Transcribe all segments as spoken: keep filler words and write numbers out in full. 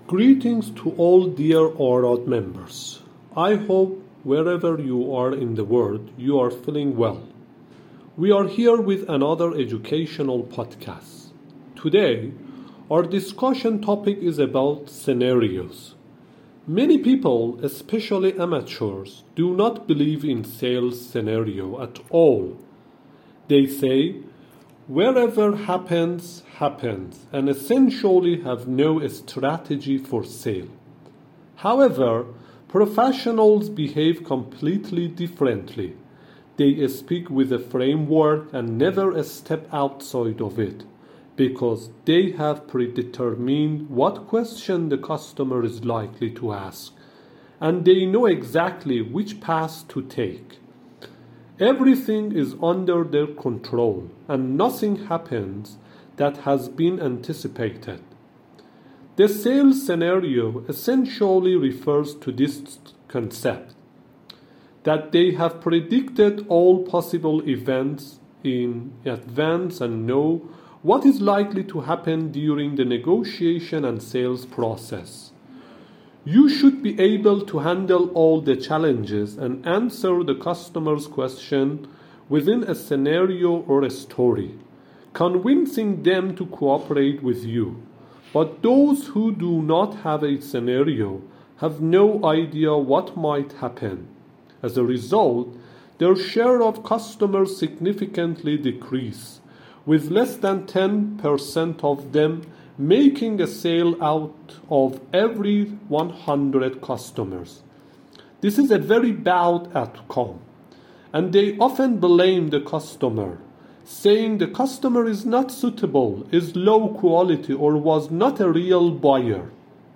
Greetings to all dear Orad members. I hope wherever you are in the world, you are feeling well. We are here with another educational podcast. Today, our discussion topic is about scenarios. Many people, especially amateurs, do not believe in sales scenario at all. They say, wherever happens, happens, and essentially have no strategy for sale. However, professionals behave completely differently. They speak with a framework and never step outside of it because they have predetermined what question the customer is likely to ask, and they know exactly which path to take. Everything is under their control, and nothing happens that has been anticipated. The sales scenario essentially refers to this concept, that they have predicted all possible events in advance and know what is likely to happen during the negotiation and sales process. You should be able to handle all the challenges and answer the customer's question within a scenario or a story, convincing them to cooperate with you. But those who do not have a scenario have no idea what might happen. As a result, their share of customers significantly decrease, with less than ten percent of them making a sale out of every one hundred customers. This is a very bad outcome, and they often blame the customer, saying the customer is not suitable, is low quality, or was not a real buyer.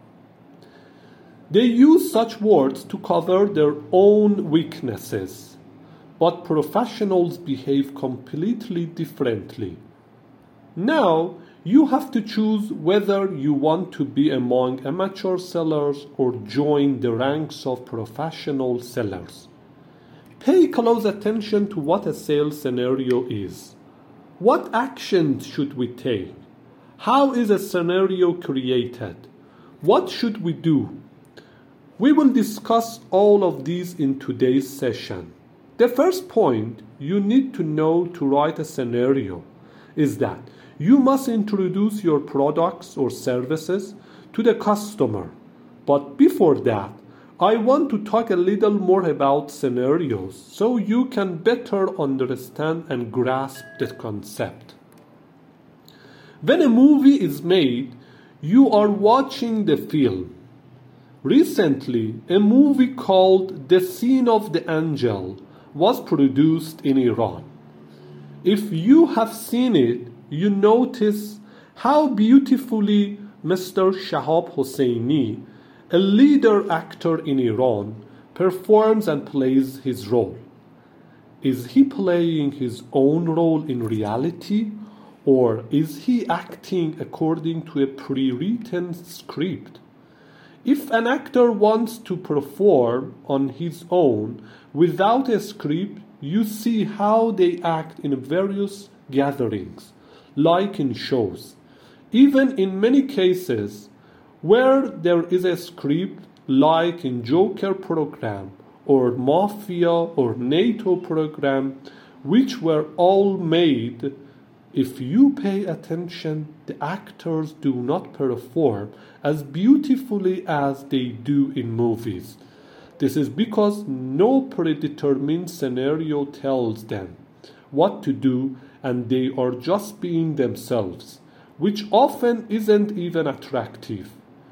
They use such words to cover their own weaknesses, but professionals behave completely differently. Now, you have to choose whether you want to be among amateur sellers or join the ranks of professional sellers. Pay close attention to what a sales scenario is. What actions should we take? How is a scenario created? What should we do? We will discuss all of these in today's session. The first point you need to know to write a scenario is that you must introduce your products or services to the customer. But before that, I want to talk a little more about scenarios so you can better understand and grasp the concept. When a movie is made, you are watching the film. Recently, a movie called The Scene of the Angel was produced in Iran. If you have seen it, you notice how beautifully Mister Shahab Hosseini, a leader actor in Iran, performs and plays his role. Is he playing his own role in reality, or is he acting according to a pre-written script? If an actor wants to perform on his own without a script, you see how they act in various gatherings, like in shows. Even in many cases where there is a script, like in Joker program or Mafia or NATO program, which were all made, if you pay attention, the actors do not perform as beautifully as they do in movies. This is because no predetermined scenario tells them what to do, and they are just being themselves, which often isn't even attractive.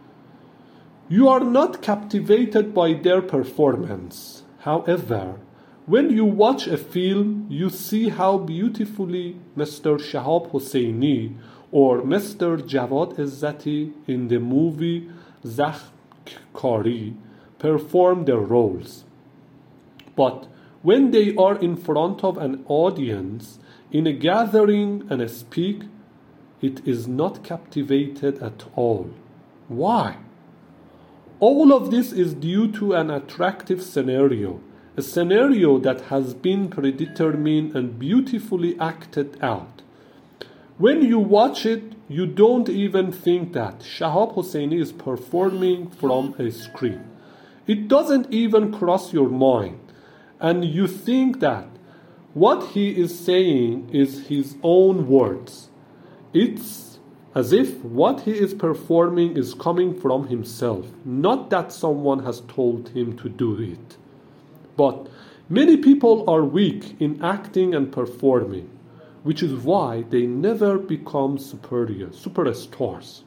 You are not captivated by their performance. However, when you watch a film, you see how beautifully Mister Shahab Hosseini or Mister Javad Izzati in the movie Zakh Kari perform their roles. But when they are in front of an audience, in a gathering and speak, it is not captivated at all. Why? All of this is due to an attractive scenario, a scenario that has been predetermined and beautifully acted out. When you watch it, you don't even think that Shahab Hosseini is performing from a screen. It doesn't even cross your mind. And you think that what he is saying is his own words. It's as if what he is performing is coming from himself, not that someone has told him to do it. But many people are weak in acting and performing, which is why they never become superior, superstars.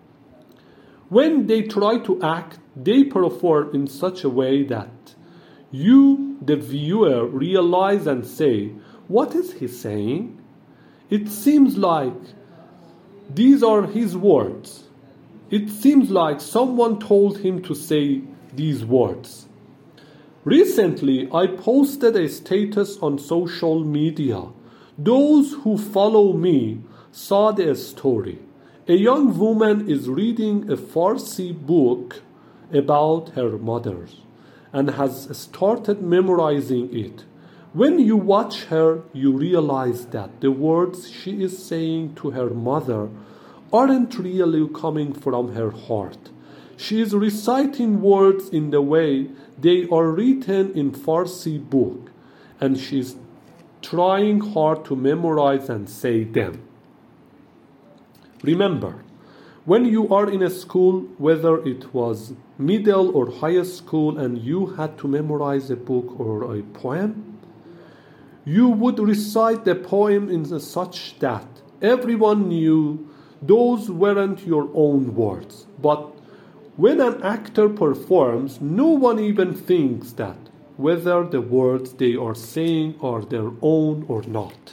When they try to act, they perform in such a way that you, the viewer, realize and say, what is he saying? It seems like these are his words. It seems like someone told him to say these words. Recently, I posted a status on social media. Those who follow me saw the story. A young woman is reading a Farsi book about her mother and has started memorizing it. When you watch her, you realize that the words she is saying to her mother aren't really coming from her heart. She is reciting words in the way they are written in Farsi book, and she is trying hard to memorize and say them. Remember, when you are in a school, whether it was middle or high school, and you had to memorize a book or a poem, you would recite the poem in such that everyone knew those weren't your own words. But when an actor performs, no one even thinks that whether the words they are saying are their own or not.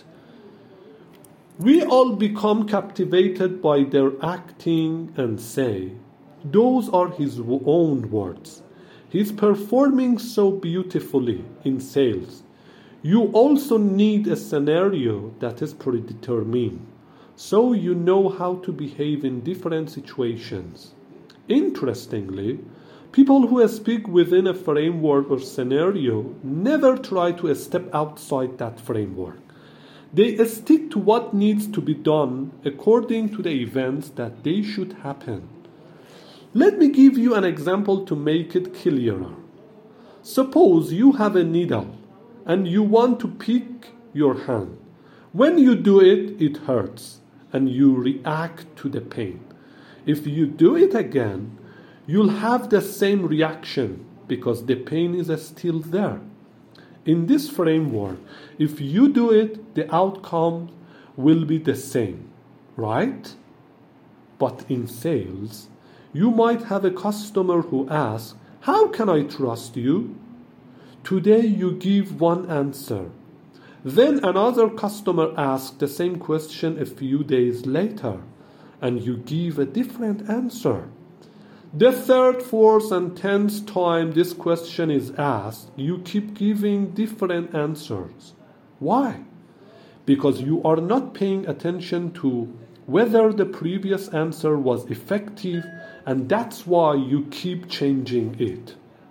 We all become captivated by their acting and say, those are his own words. He's performing so beautifully in sales. You also need a scenario that is predetermined, so you know how to behave in different situations. Interestingly, people who speak within a framework or scenario never try to step outside that framework. They stick to what needs to be done according to the events that they should happen. Let me give you an example to make it clearer. Suppose you have a needle and you want to pick your hand. When you do it, it hurts and you react to the pain. If you do it again, you'll have the same reaction because the pain is still there. In this framework, if you do it, the outcome will be the same, right? But in sales, you might have a customer who asks, how can I trust you? Today you give one answer. Then another customer asks the same question a few days later, and you give a different answer. The third, fourth, and tenth time this question is asked, you keep giving different answers. Why? Because you are not paying attention to whether the previous answer was effective, and that's why you keep changing it.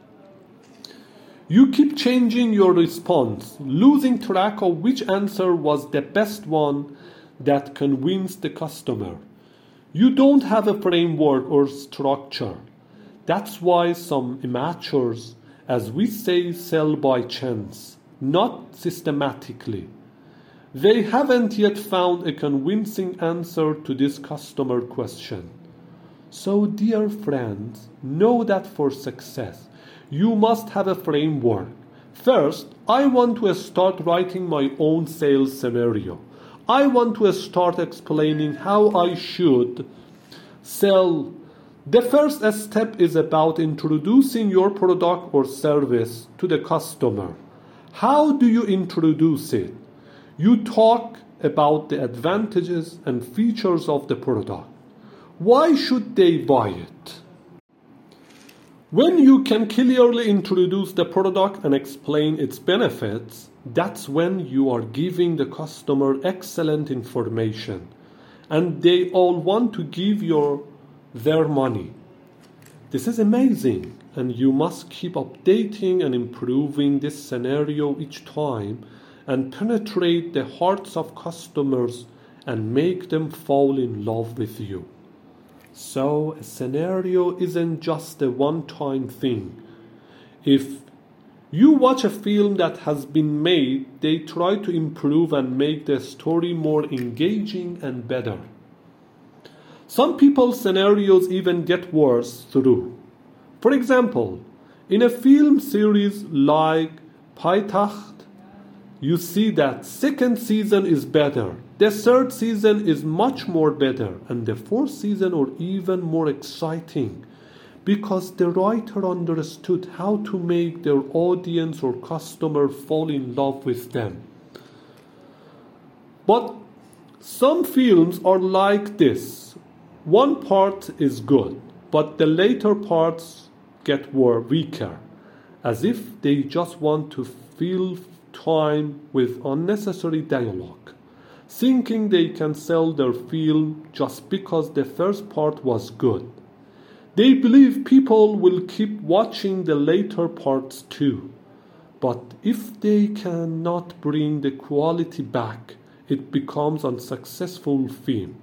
You keep changing your response, losing track of which answer was the best one that convinced the customer. You don't have a framework or structure. That's why some amateurs, as we say, sell by chance, not systematically. They haven't yet found a convincing answer to this customer question. So, dear friends, know that for success, you must have a framework. First, I want to start writing my own sales scenario. I want to start explaining how I should sell. The first step is about introducing your product or service to the customer. How do you introduce it? You talk about the advantages and features of the product. Why should they buy it? When you can clearly introduce the product and explain its benefits, that's when you are giving the customer excellent information, and they all want to give you their money. This is amazing, and you must keep updating and improving this scenario each time and penetrate the hearts of customers and make them fall in love with you. So a scenario isn't just a one-time thing. If you watch a film that has been made, they try to improve and make the story more engaging and better. Some people's scenarios even get worse through. For example, in a film series like Paytaht, you see that second season is better, the third season is much more better, and the fourth season are even more exciting, because the writer understood how to make their audience or customer fall in love with them. But some films are like this. One part is good, but the later parts get weaker, as if they just want to fill time with unnecessary dialogue, thinking they can sell their film just because the first part was good. They believe people will keep watching the later parts too. But if they cannot bring the quality back, it becomes an unsuccessful film.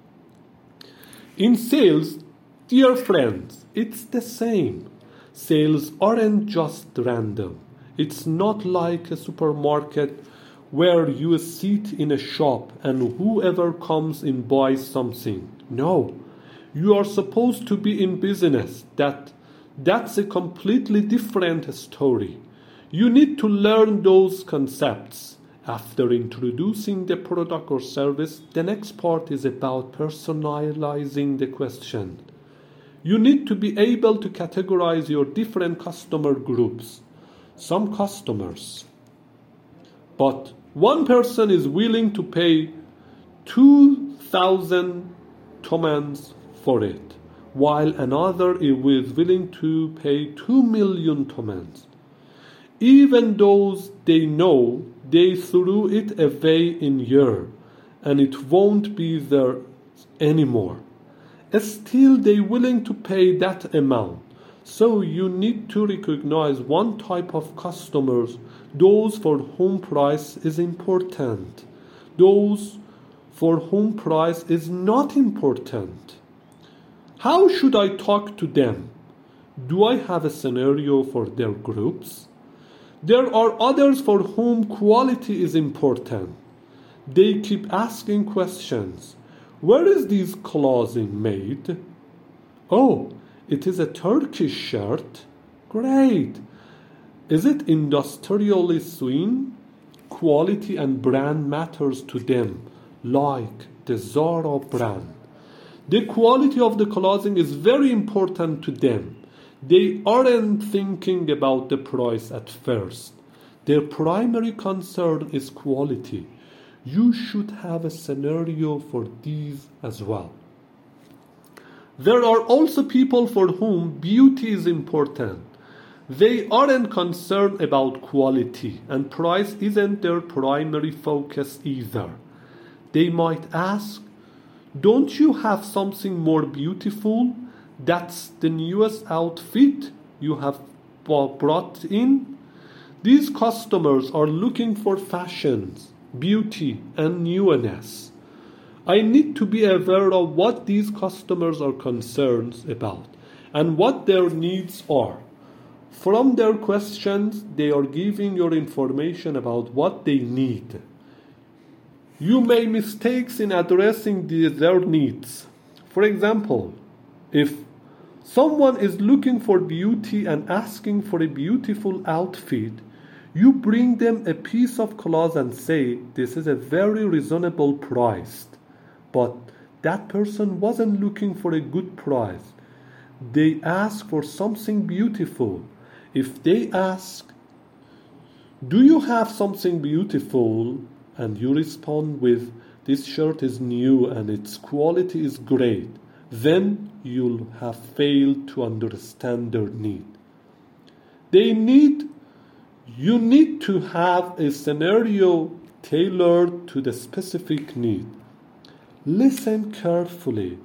In sales, dear friends, it's the same. Sales aren't just random. It's not like a supermarket where you sit in a shop and whoever comes in buys something. No. You are supposed to be in business. That, that's a completely different story. You need to learn those concepts. After introducing the product or service, the next part is about personalizing the question. You need to be able to categorize your different customer groups. Some customers. But one person is willing to pay two thousand tomans for it, while another is willing to pay two million tomans. Even those they know, they threw it away in year, and it won't be there anymore. Still, they willing to pay that amount. So you need to recognize one type of customers, those for whom price is important, those for whom price is not important. How should I talk to them? Do I have a scenario for their groups? There are others for whom quality is important. They keep asking questions. Where is this clothing made? Oh, it is a Turkish shirt? Great. Is it industrially sewn? Quality and brand matters to them, like the Zara brand. The quality of the clothing is very important to them. They aren't thinking about the price at first. Their primary concern is quality. You should have a scenario for these as well. There are also people for whom beauty is important. They aren't concerned about quality, and price isn't their primary focus either. They might ask, don't you have something more beautiful? That's the newest outfit you have brought in? These customers are looking for fashions, beauty, and newness. I need to be aware of what these customers are concerned about and what their needs are. From their questions, they are giving you information about what they need. You make mistakes in addressing the, their needs. For example, if someone is looking for beauty and asking for a beautiful outfit, you bring them a piece of cloth and say, this is a very reasonable price. But that person wasn't looking for a good price. They asked for something beautiful. If they ask, do you have something beautiful? And you respond with, this shirt is new and its quality is great, then you'll have failed to understand their need. They need, you need to have a scenario tailored to the specific need. Listen carefully.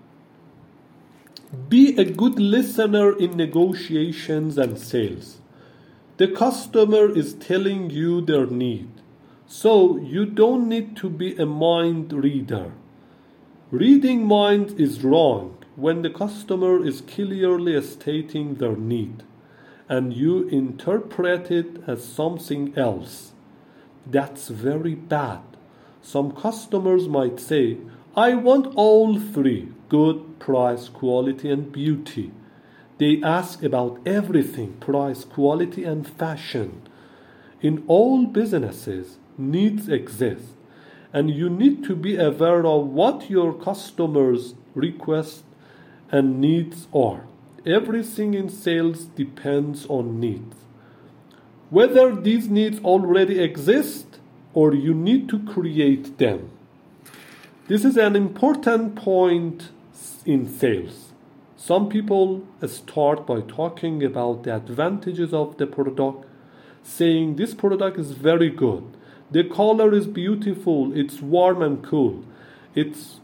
Be a good listener in negotiations and sales. The customer is telling you their need. So you don't need to be a mind reader. Reading minds is wrong when the customer is clearly stating their need and you interpret it as something else. That's very bad. Some customers might say, I want all three: good, price, quality, and beauty. They ask about everything: price, quality, and fashion. In all businesses, needs exist, and you need to be aware of what your customers' requests and needs are. Everything in sales depends on needs. Whether these needs already exist or you need to create them. This is an important point in sales. Some people start by talking about the advantages of the product, saying this product is very good. The color is beautiful, it's warm and cool, it's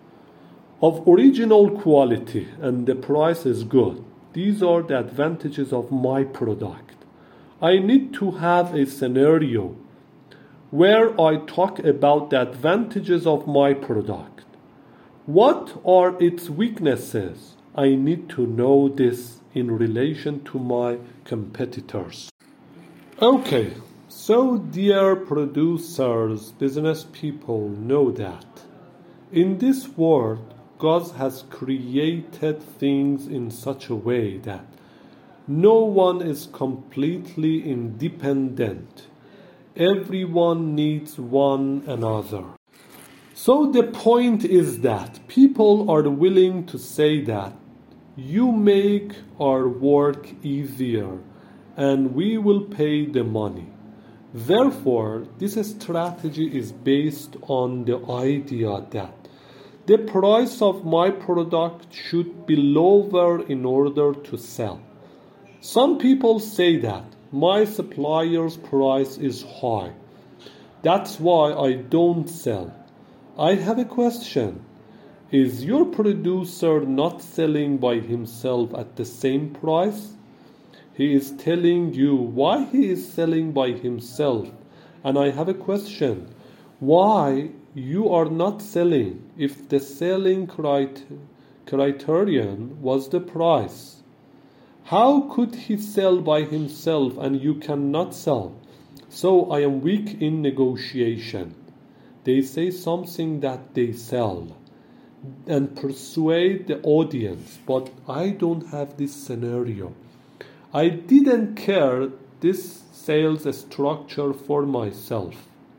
of original quality, and the price is good. These are the advantages of my product. I need to have a scenario where I talk about the advantages of my product. What are its weaknesses? I need to know this in relation to my competitors. Okay, so dear producers, business people, know that in this world, God has created things in such a way that no one is completely independent. Everyone needs one another. So the point is that people are willing to say that you make our work easier and we will pay the money. Therefore, this strategy is based on the idea that the price of my product should be lower in order to sell. Some people say that my supplier's price is high. That's why I don't sell. I have a question. Is your producer not selling by himself at the same price? He is telling you why he is selling by himself. And I have a question. Why you are not selling if the selling crit- criterion was the price? How could he sell by himself and you cannot sell? So I am weak in negotiation. They say something that they sell and persuade the audience, but I don't have this scenario. I didn't care this sales structure for myself.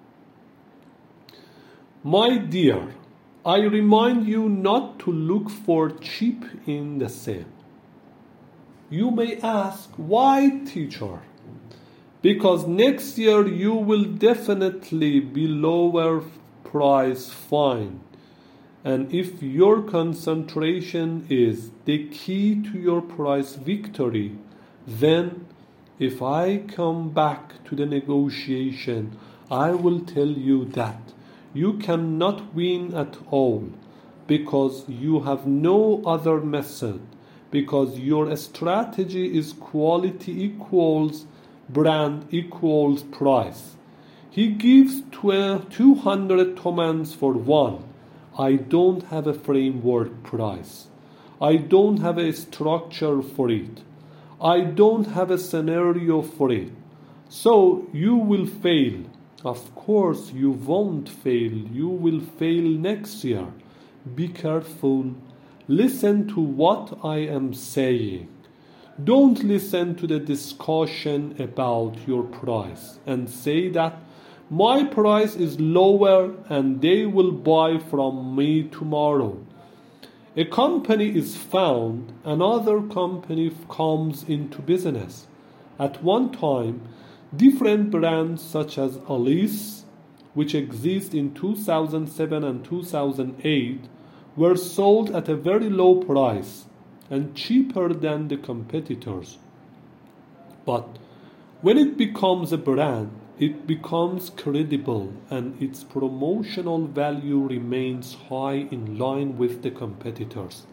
My dear, I remind you not to look for cheap in the sale. You may ask, why, teacher? Because next year you will definitely be lower price fine. And if your concentration is the key to your price victory, then if I come back to the negotiation, I will tell you that you cannot win at all because you have no other method, because your strategy is quality equals brand equals price. He gives two hundred tomans for one. I don't have a framework price. I don't have a structure for it. I don't have a scenario for it. So you will fail. Of course you won't fail. You will fail next year. Be careful. Listen to what I am saying. Don't listen to the discussion about your price and say that my price is lower and they will buy from me tomorrow. A company is found, another company comes into business. At one time, different brands such as Alice, which exist in two thousand seven and two thousand eight, were sold at a very low price and cheaper than the competitors. But when it becomes a brand, it becomes credible and its promotional value remains high in line with the competitors.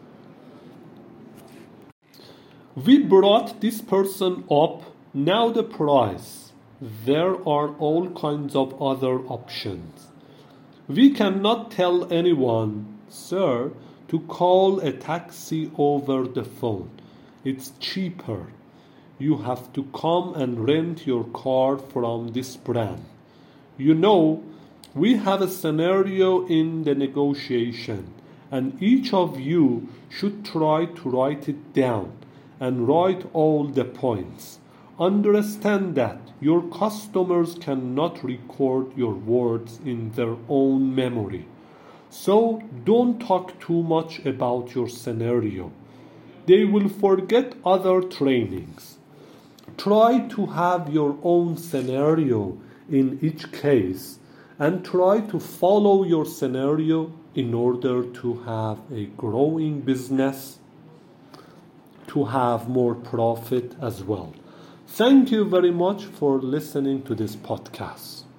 We brought this person up, now the price. there are all kinds of other options. We cannot tell anyone, sir, to call a taxi over the phone. It's cheaper. You have to come and rent your car from this brand. You know, we have a scenario in the negotiation, and each of you should try to write it down and write all the points. Understand that your customers cannot record your words in their own memory. So don't talk too much about your scenario. They will forget other trainings. Try to have your own scenario in each case and try to follow your scenario in order to have a growing business, to have more profit as well. Thank you very much for listening to this podcast.